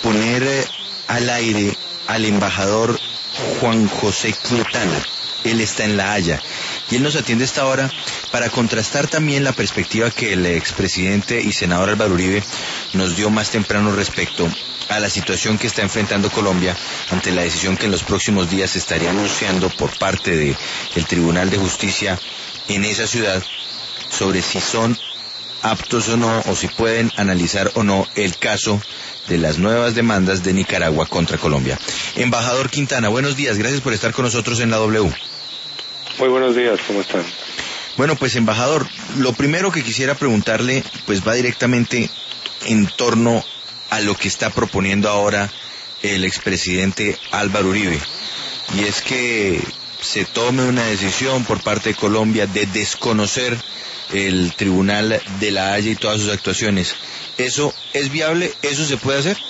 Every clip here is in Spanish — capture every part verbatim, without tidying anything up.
poner eh, al aire al embajador Juan José Quietana. Él está en La Haya y él nos atiende a esta hora para contrastar también la perspectiva que el expresidente y senador Álvaro Uribe nos dio más temprano respecto a la situación que está enfrentando Colombia ante la decisión que en los próximos días se estaría anunciando por parte de el Tribunal de Justicia en esa ciudad sobre si son aptos o no, o si pueden analizar o no el caso de las nuevas demandas de Nicaragua contra Colombia. Embajador Quintana, buenos días, gracias por estar con nosotros en la W. Muy buenos días, ¿cómo están? Bueno, pues embajador, lo primero que quisiera preguntarle, pues va directamente en torno a lo que está proponiendo ahora el expresidente Álvaro Uribe, y es que se tome una decisión por parte de Colombia de desconocer el Tribunal de La Haya y todas sus actuaciones. ¿Eso es viable? ¿Eso se puede hacer?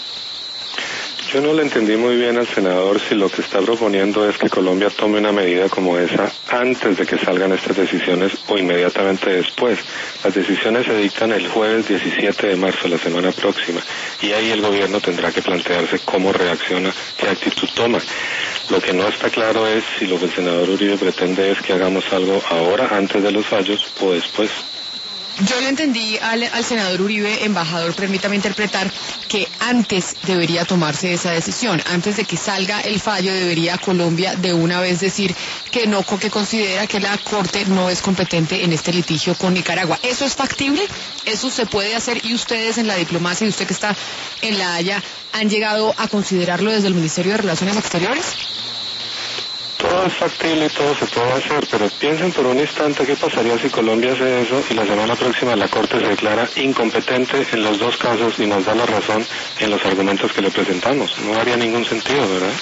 Yo no le entendí muy bien al senador si lo que está proponiendo es que Colombia tome una medida como esa antes de que salgan estas decisiones o inmediatamente después. Las decisiones se dictan el jueves diecisiete de marzo, la semana próxima, y ahí el gobierno tendrá que plantearse cómo reacciona, qué actitud toma. Lo que no está claro es si lo que el senador Uribe pretende es que hagamos algo ahora, antes de los fallos, o después. Yo le entendí al, al senador Uribe, embajador, permítame interpretar, que antes debería tomarse esa decisión, antes de que salga el fallo debería Colombia de una vez decir que no, que considera que la Corte no es competente en este litigio con Nicaragua. ¿Eso es factible? ¿Eso se puede hacer? ¿Y ustedes en la diplomacia, y usted que está en La Haya, han llegado a considerarlo desde el Ministerio de Relaciones Exteriores? Todo es factible y todo se puede hacer, pero piensen por un instante qué pasaría si Colombia hace eso y la semana próxima la Corte se declara incompetente en los dos casos y nos da la razón en los argumentos que le presentamos. No haría ningún sentido, ¿verdad?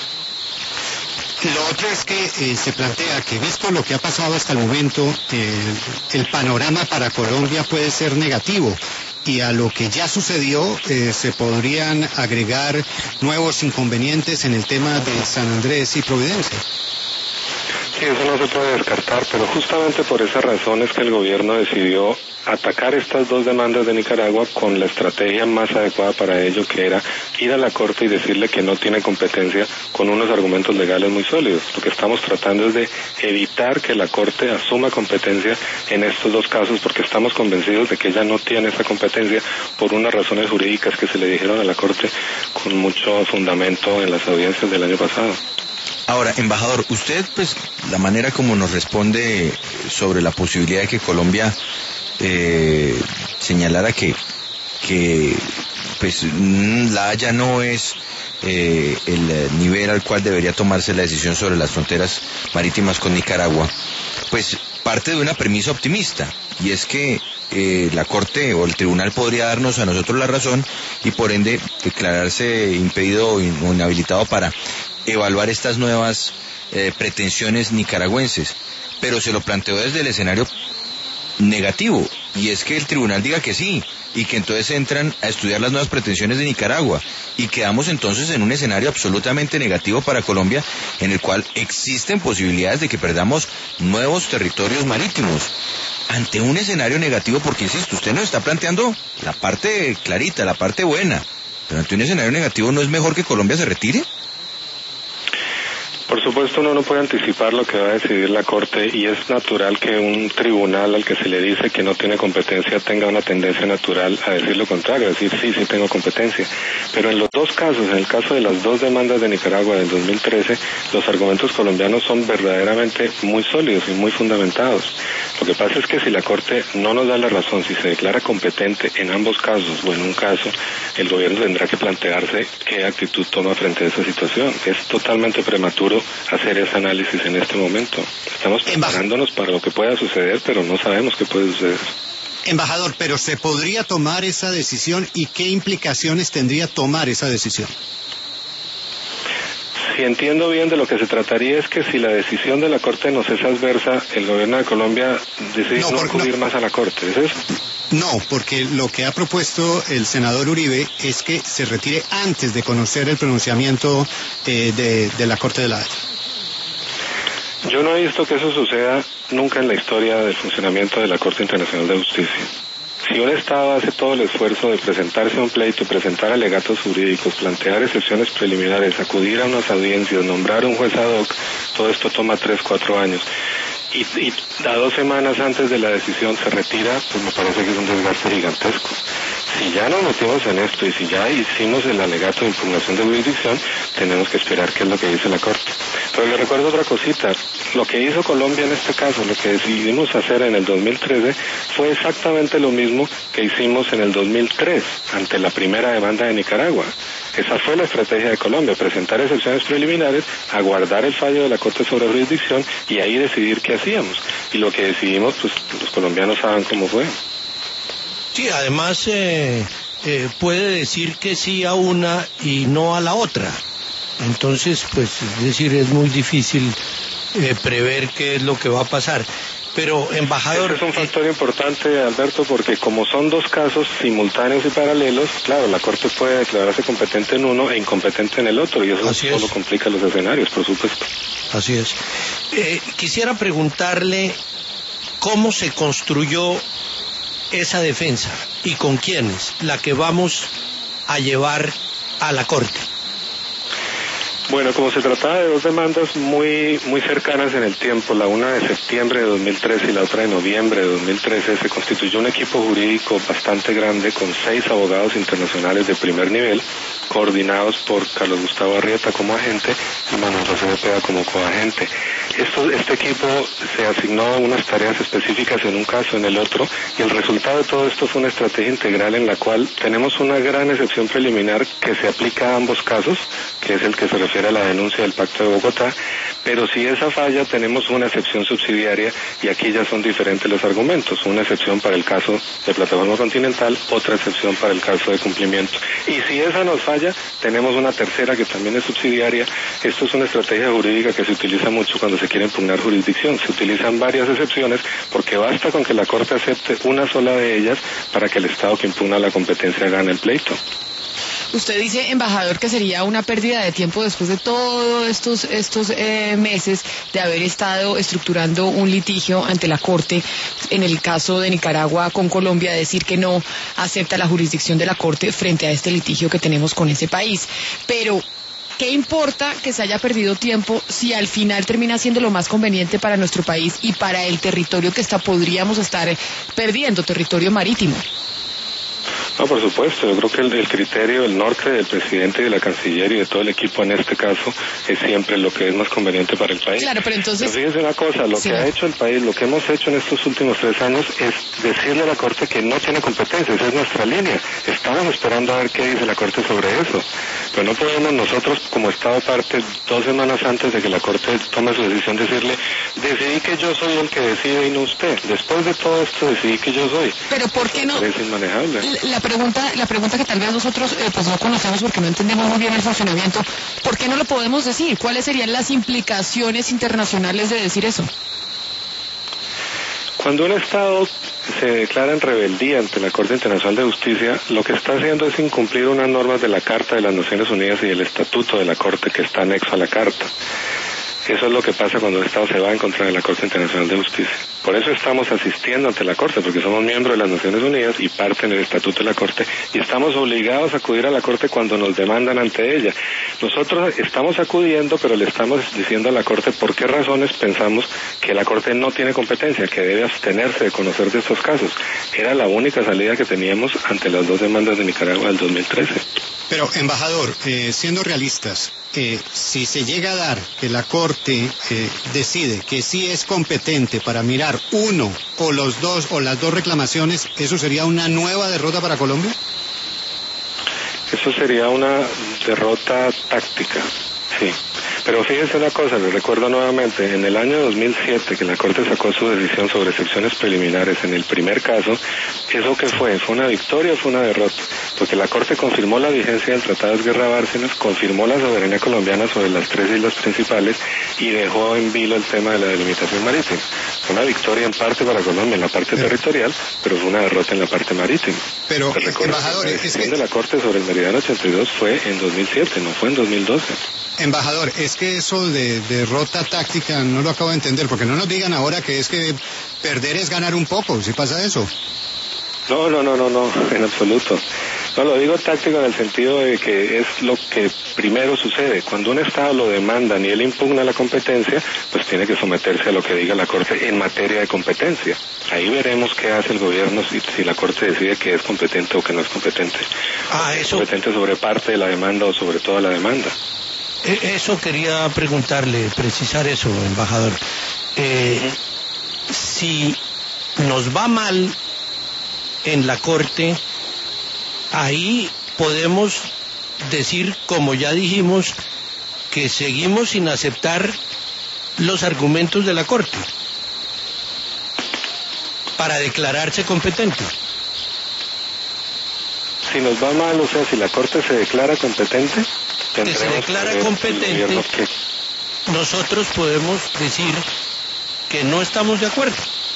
Lo otro es que eh, se plantea que, visto lo que ha pasado hasta el momento, eh, el panorama para Colombia puede ser negativo. Y a lo que ya sucedió eh, se podrían agregar nuevos inconvenientes en el tema de San Andrés y Providencia. Sí, eso no se puede descartar, pero justamente por esa razón es que el gobierno decidió atacar estas dos demandas de Nicaragua con la estrategia más adecuada para ello, que era ir a la Corte y decirle que no tiene competencia con unos argumentos legales muy sólidos. Lo que estamos tratando es de evitar que la Corte asuma competencia en estos dos casos, porque estamos convencidos de que ella no tiene esa competencia por unas razones jurídicas que se le dijeron a la Corte con mucho fundamento en las audiencias del año pasado. Ahora, embajador, usted, pues, la manera como nos responde sobre la posibilidad de que Colombia eh, señalara que, que pues, La Haya no es eh, el nivel al cual debería tomarse la decisión sobre las fronteras marítimas con Nicaragua, pues parte de una premisa optimista, y es que eh, la Corte o el Tribunal podría darnos a nosotros la razón y por ende declararse impedido o inhabilitado para evaluar estas nuevas eh, pretensiones nicaragüenses, pero se lo planteó desde el escenario negativo, y es que el tribunal diga que sí, y que entonces entran a estudiar las nuevas pretensiones de Nicaragua, y quedamos entonces en un escenario absolutamente negativo para Colombia, en el cual existen posibilidades de que perdamos nuevos territorios marítimos. Ante un escenario negativo, porque insisto, usted nos está planteando la parte clarita, la parte buena, pero ante un escenario negativo, ¿no es mejor que Colombia se retire? Por supuesto, uno no puede anticipar lo que va a decidir la Corte, y es natural que un tribunal al que se le dice que no tiene competencia tenga una tendencia natural a decir lo contrario, a decir sí, sí tengo competencia. Pero en los dos casos, en el caso de las dos demandas de Nicaragua del dos mil trece, los argumentos colombianos son verdaderamente muy sólidos y muy fundamentados. Lo que pasa es que si la Corte no nos da la razón, si se declara competente en ambos casos o en un caso, el gobierno tendrá que plantearse qué actitud toma frente a esa situación. Es totalmente prematuro hacer ese análisis en este momento. Estamos preparándonos para lo que pueda suceder, pero no sabemos qué puede suceder. Embajador, pero ¿se podría tomar esa decisión y qué implicaciones tendría tomar esa decisión? Si entiendo bien, de lo que se trataría es que si la decisión de la Corte nos es adversa, el gobierno de Colombia decide no, no acudir no. más a la Corte, ¿es eso? No, porque lo que ha propuesto el senador Uribe es que se retire antes de conocer el pronunciamiento eh, de, de la Corte de La Haya. Yo no he visto que eso suceda nunca en la historia del funcionamiento de la Corte Internacional de Justicia. si un Estado hace todo el esfuerzo de presentarse a un pleito, presentar alegatos jurídicos, plantear excepciones preliminares, acudir a unas audiencias, nombrar un juez ad hoc, todo esto toma tres, cuatro años, y, y a dos semanas antes de la decisión se retira, pues me parece que es un desgaste gigantesco. Si ya nos metimos en esto y si ya hicimos el alegato de impugnación de jurisdicción, tenemos que esperar qué es lo que dice la Corte. Pero le recuerdo otra cosita, lo que hizo Colombia en este caso, lo que decidimos hacer en el dos mil trece, fue exactamente lo mismo que hicimos en el dos mil tres, ante la primera demanda de Nicaragua. Esa fue la estrategia de Colombia, presentar excepciones preliminares, aguardar el fallo de la Corte sobre jurisdicción y ahí decidir qué hacíamos. Y lo que decidimos, pues los colombianos saben cómo fue. Sí, además eh, eh, puede decir que sí a una y no a la otra. Entonces, pues, es decir, es muy difícil eh, prever qué es lo que va a pasar. Pero, embajador... Ese es un factor importante, Alberto, porque como son dos casos simultáneos y paralelos, claro, la Corte puede declararse competente en uno e incompetente en el otro, y eso Así solo es. complica los escenarios, por supuesto. Así es. Eh, quisiera preguntarle cómo se construyó esa defensa y con quiénes, la que vamos a llevar a la Corte. Bueno, como se trataba de dos demandas muy muy cercanas en el tiempo, la una de septiembre de dos mil trece y la otra de noviembre de dos mil trece, se constituyó un equipo jurídico bastante grande con seis abogados internacionales de primer nivel, coordinados por Carlos Gustavo Arrieta como agente y Manuel José Cepeda como coagente. Esto, este equipo se asignó unas tareas específicas en un caso, en el otro, y el resultado de todo esto fue una estrategia integral en la cual tenemos una gran excepción preliminar que se aplica a ambos casos, que es el que se refiere a la denuncia del Pacto de Bogotá, pero si esa falla tenemos una excepción subsidiaria y aquí ya son diferentes los argumentos, una excepción para el caso de Plataforma Continental, otra excepción para el caso de cumplimiento. Y si esa nos falla, tenemos una tercera que también es subsidiaria. Esto es una estrategia jurídica que se utiliza mucho cuando se quiere impugnar jurisdicción. Se utilizan varias excepciones porque basta con que la Corte acepte una sola de ellas para que el Estado que impugna la competencia gane el pleito. Usted dice, embajador, que sería una pérdida de tiempo después de todos estos estos eh, meses de haber estado estructurando un litigio ante la Corte, en el caso de Nicaragua con Colombia, decir que no acepta la jurisdicción de la Corte frente a este litigio que tenemos con ese país. Pero, ¿qué importa que se haya perdido tiempo si al final termina siendo lo más conveniente para nuestro país y para el territorio que está, podríamos estar perdiendo, territorio marítimo? No, por supuesto, yo creo que el, el criterio, el norte del presidente y de la canciller y de todo el equipo en este caso es siempre lo que es más conveniente para el país. Claro, pero entonces... Pero fíjense una cosa, lo sí. que ha hecho el país, lo que hemos hecho en estos últimos tres años es decirle a la Corte que no tiene competencia, esa es nuestra línea. Estamos esperando a ver qué dice la Corte sobre eso. Pero no podemos nosotros, como Estado parte, dos semanas antes de que la Corte tome su decisión, decirle, decidí que yo soy el que decide y no usted. Después de todo esto, decidí que yo soy. Pero ¿por qué no? Es inmanejable. La pregunta, la pregunta que tal vez nosotros eh, pues no conocemos porque no entendemos muy bien el funcionamiento, ¿por qué no lo podemos decir? ¿Cuáles serían las implicaciones internacionales de decir eso? Cuando un Estado se declara en rebeldía ante la Corte Internacional de Justicia, lo que está haciendo es incumplir unas normas de la Carta de las Naciones Unidas y el Estatuto de la Corte que está anexo a la Carta. Eso es lo que pasa cuando un Estado se va en contra de la Corte Internacional de Justicia. Por eso estamos asistiendo ante la Corte, porque somos miembros de las Naciones Unidas y parte en el Estatuto de la Corte, y estamos obligados a acudir a la Corte cuando nos demandan ante ella. Nosotros estamos acudiendo, pero le estamos diciendo a la Corte por qué razones pensamos que la Corte no tiene competencia, que debe abstenerse de conocer de estos casos. Era la única salida que teníamos ante las dos demandas de Nicaragua del dos mil trece. Pero, embajador, eh, siendo realistas, eh, si se llega a dar que la Corte eh, decide que sí es competente para mirar uno o los dos o las dos reclamaciones, ¿eso sería una nueva derrota para Colombia? Eso sería una derrota táctica, sí. Pero fíjense una cosa, les recuerdo nuevamente, en el año dos mil siete que la Corte sacó su decisión sobre excepciones preliminares en el primer caso, ¿eso qué fue? ¿Fue una victoria o fue una derrota? Porque la Corte confirmó la vigencia del Tratado de Guerra Bárcenas, confirmó la soberanía colombiana sobre las tres islas principales y dejó en vilo el tema de la delimitación marítima. Fue una victoria en parte para Colombia en la parte pero, territorial, pero fue una derrota en la parte marítima. Pero, embajador, la decisión es que... de la Corte sobre el Meridiano ochenta y dos fue en dos mil siete, no fue en dos mil doce. Embajador, es que eso de derrota táctica no lo acabo de entender, porque no nos digan ahora que es que perder es ganar un poco, si pasa eso. No, no, no, no, no, en absoluto. No, lo digo táctico en el sentido de que es lo que primero sucede. Cuando un Estado lo demanda y él impugna la competencia, pues tiene que someterse a lo que diga la Corte en materia de competencia. Ahí veremos qué hace el gobierno si, si la Corte decide que es competente o que no es competente. Ah, eso... ¿Es competente sobre parte de la demanda o sobre toda la demanda? Eso quería preguntarle, precisar eso, embajador. Eh, uh-huh. Si nos va mal en la Corte, ahí podemos decir, como ya dijimos, que seguimos sin aceptar los argumentos de la Corte para declararse competente. Si nos va mal, o sea, si la Corte se declara competente, que se declara competente, que... nosotros podemos decir que no estamos de acuerdo.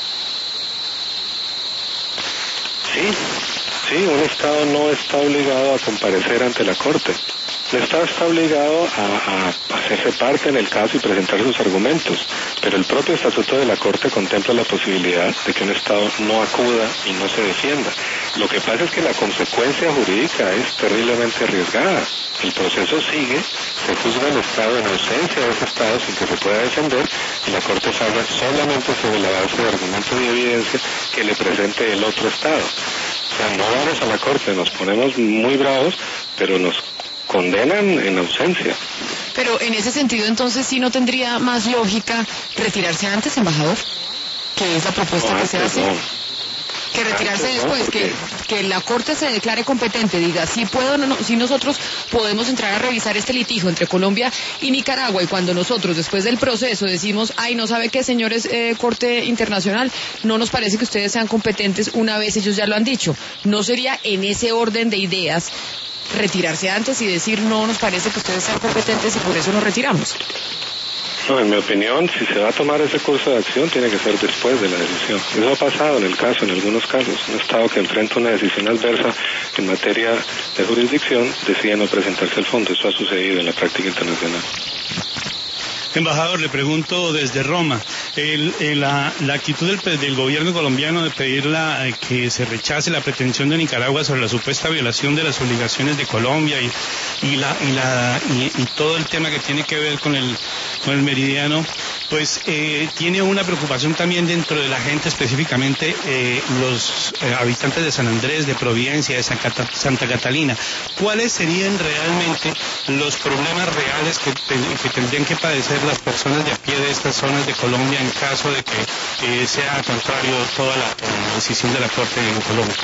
Sí, sí, un Estado no está obligado a comparecer ante la Corte. El Estado está obligado a, a hacerse parte en el caso y presentar sus argumentos, pero el propio Estatuto de la Corte contempla la posibilidad de que un Estado no acuda y no se defienda. Lo que pasa es que la consecuencia jurídica es terriblemente arriesgada. El proceso sigue, se juzga el Estado en ausencia de ese Estado sin que se pueda defender y la Corte falla solamente sobre la base de argumentos y evidencia que le presente el otro Estado. O sea, no vamos a la Corte, nos ponemos muy bravos, pero nos condenan en ausencia. Pero en ese sentido, entonces, ¿sí no tendría más lógica retirarse antes, embajador? ¿Qué es la propuesta no, que se hace? No. Que retirarse Antes, después, no, porque... que, que la Corte se declare competente, diga, sí puedo, no, no, sí nosotros podemos entrar a revisar este litigio entre Colombia y Nicaragua, y cuando nosotros, después del proceso, decimos, ay, no sabe qué, señores, eh, Corte Internacional, no nos parece que ustedes sean competentes, una vez ellos ya lo han dicho. ¿No sería en ese orden de ideas retirarse antes y decir, no nos parece que ustedes sean competentes y por eso nos retiramos? No, en mi opinión, si se va a tomar ese curso de acción, tiene que ser después de la decisión. Eso ha pasado en el caso, en algunos casos. Un Estado que enfrenta una decisión adversa en materia de jurisdicción decide no presentarse al fondo. Eso ha sucedido en la práctica internacional. Embajador, le pregunto desde Roma, el, el, la, la actitud del, del gobierno colombiano de pedir la, que se rechace la pretensión de Nicaragua sobre la supuesta violación de las obligaciones de Colombia y, y, la, y, la, y, y todo el tema que tiene que ver con el, con el meridiano, pues eh, tiene una preocupación también dentro de la gente, específicamente eh, los eh, habitantes de San Andrés, de Providencia, de San Cata, Santa Catalina. ¿Cuáles serían realmente los problemas reales que, que tendrían que padecer las personas de a pie de estas zonas de Colombia en caso de que eh, sea contrario toda la eh, decisión de la Corte en Colombia?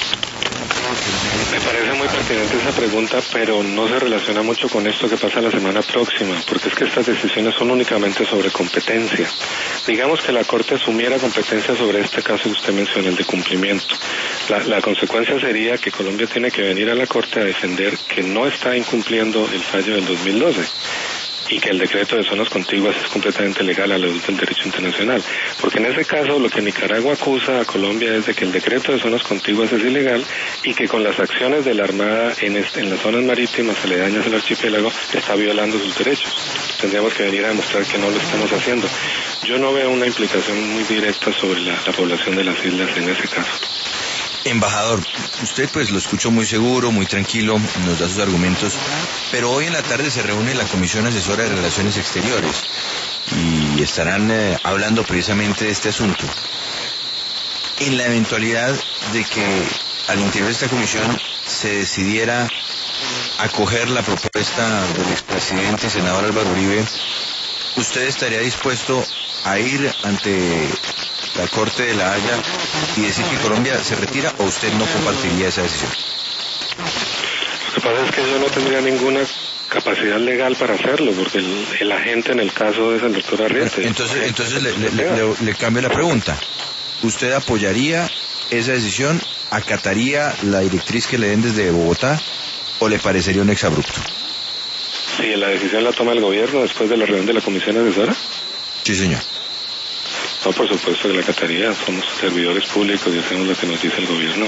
Me parece muy pertinente esa pregunta, pero no se relaciona mucho con esto que pasa la semana próxima, porque es que estas decisiones son únicamente sobre competencia. Digamos que la Corte asumiera competencia sobre este caso que usted menciona, el de cumplimiento. La, la consecuencia sería que Colombia tiene que venir a la Corte a defender que no está incumpliendo el fallo del dos mil doce. Y que el decreto de zonas contiguas es completamente legal a la luz del derecho internacional. Porque en ese caso lo que Nicaragua acusa a Colombia es de que el decreto de zonas contiguas es ilegal y que con las acciones de la Armada en, este, en las zonas marítimas aledañas al archipiélago está violando sus derechos. Tendríamos que venir a demostrar que no lo estamos haciendo. Yo no veo una implicación muy directa sobre la, la población de las islas en ese caso. Embajador, usted pues lo escucho muy seguro, muy tranquilo, nos da sus argumentos, pero hoy en la tarde se reúne la Comisión Asesora de Relaciones Exteriores y estarán eh, hablando precisamente de este asunto. En la eventualidad de que al interior de esta comisión se decidiera acoger la propuesta del expresidente y senador Álvaro Uribe, ¿usted estaría dispuesto a ir ante la Corte de La Haya y decir que Colombia se retira, o usted no compartiría esa decisión? Lo que pasa es que yo no tendría ninguna capacidad legal para hacerlo, porque el, el agente en el caso es el doctor Arrieta. Entonces, entonces le, le, le, le cambio la pregunta. ¿Usted apoyaría esa decisión, acataría la directriz que le den desde Bogotá, o le parecería un exabrupto? Si la decisión la toma el gobierno después de la reunión de la comisión asesora. Sí, señor. No, por supuesto que la acataría. Somos servidores públicos y hacemos lo que nos dice el gobierno.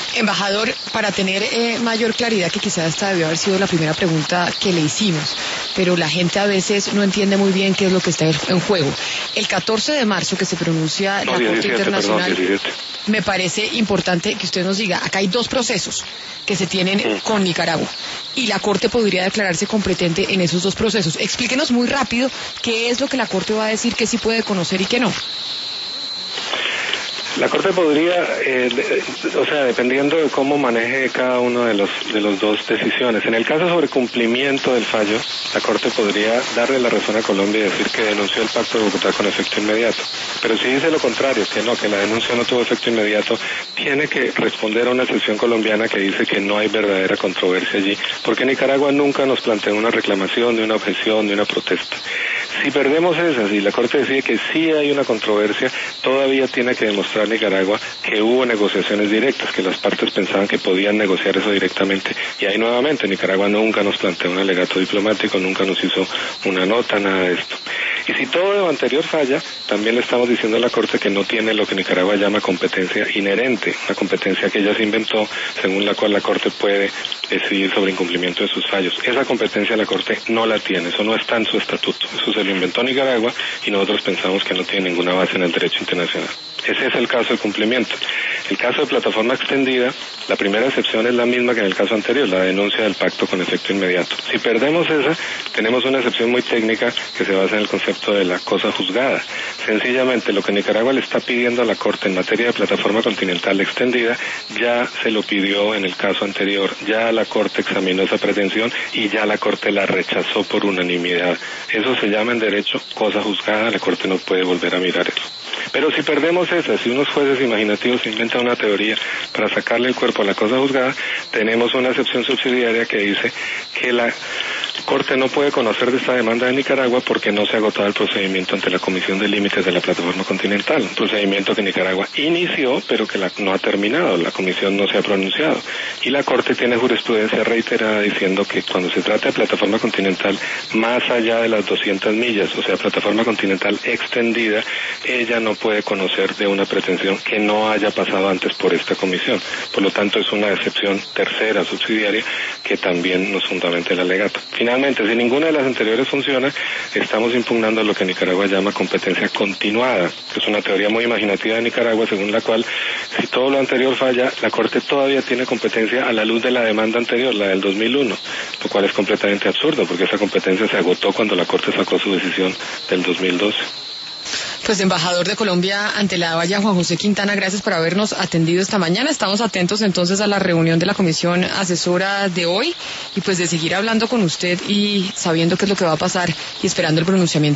Embajador, para tener eh, mayor claridad, que quizás esta debió haber sido la primera pregunta que le hicimos, pero la gente a veces no entiende muy bien qué es lo que está en juego. El catorce de marzo que se pronuncia no, la diecisiete, Corte Internacional, perdón, diecisiete. Me parece importante que usted nos diga, acá hay dos procesos que se tienen mm. con Nicaragua y la Corte podría declararse competente en esos dos procesos. Explíquenos muy rápido qué es lo que la Corte va a decir que sí puede conocer y que no. La Corte podría, eh, de, o sea, dependiendo de cómo maneje cada uno de los de los dos decisiones. En el caso sobre cumplimiento del fallo, la Corte podría darle la razón a Colombia y decir que denunció el Pacto de Bogotá con efecto inmediato. Pero si dice lo contrario, que no, que la denuncia no tuvo efecto inmediato, tiene que responder a una excepción colombiana que dice que no hay verdadera controversia allí, porque Nicaragua nunca nos planteó una reclamación, de una objeción, de una protesta. Si perdemos esas y la Corte decide que sí hay una controversia, todavía tiene que demostrar Nicaragua que hubo negociaciones directas, que las partes pensaban que podían negociar eso directamente. Y ahí nuevamente Nicaragua nunca nos planteó un alegato diplomático, nunca nos hizo una nota, nada de esto. Y si todo lo anterior falla, también le estamos diciendo a la Corte que no tiene lo que Nicaragua llama competencia inherente, una competencia que ella se inventó, según la cual la Corte puede decidir sobre incumplimiento de sus fallos. Esa competencia la Corte no la tiene, eso no está en su estatuto, eso se lo inventó Nicaragua y nosotros pensamos que no tiene ninguna base en el derecho internacional. Ese es el caso de cumplimiento. El caso de plataforma extendida, la primera excepción es la misma que en el caso anterior, la denuncia del pacto con efecto inmediato. Si perdemos esa, tenemos una excepción muy técnica que se basa en el concepto de la cosa juzgada. Sencillamente, lo que Nicaragua le está pidiendo a la Corte en materia de plataforma continental extendida, ya se lo pidió en el caso anterior, ya la Corte examinó esa pretensión y ya la Corte la rechazó por unanimidad. Eso se llama en derecho cosa juzgada, la Corte no puede volver a mirar eso. Pero si perdemos esa, si unos jueces imaginativos inventan una teoría para sacarle el cuerpo a la cosa juzgada, tenemos una excepción subsidiaria que dice que la Corte no puede conocer de esta demanda de Nicaragua porque no se ha agotado el procedimiento ante la Comisión de Límites de la Plataforma Continental, un procedimiento que Nicaragua inició pero que la, no ha terminado, la Comisión no se ha pronunciado. Y la Corte tiene jurisprudencia reiterada diciendo que cuando se trata de Plataforma Continental más allá de las doscientas millas, o sea, Plataforma Continental extendida, ella no puede conocer de una pretensión que no haya pasado antes por esta comisión. Por lo tanto, es una excepción tercera, subsidiaria, que también nos fundamenta el alegato. Finalmente, si ninguna de las anteriores funciona, estamos impugnando lo que Nicaragua llama competencia continuada, que es una teoría muy imaginativa de Nicaragua, según la cual, si todo lo anterior falla, la Corte todavía tiene competencia a la luz de la demanda anterior, la del dos mil uno, lo cual es completamente absurdo, porque esa competencia se agotó cuando la Corte sacó su decisión del dos mil doce. Pues embajador de Colombia ante la valla, Juan José Quintana, gracias por habernos atendido esta mañana. Estamos atentos entonces a la reunión de la comisión asesora de hoy y pues de seguir hablando con usted y sabiendo qué es lo que va a pasar y esperando el pronunciamiento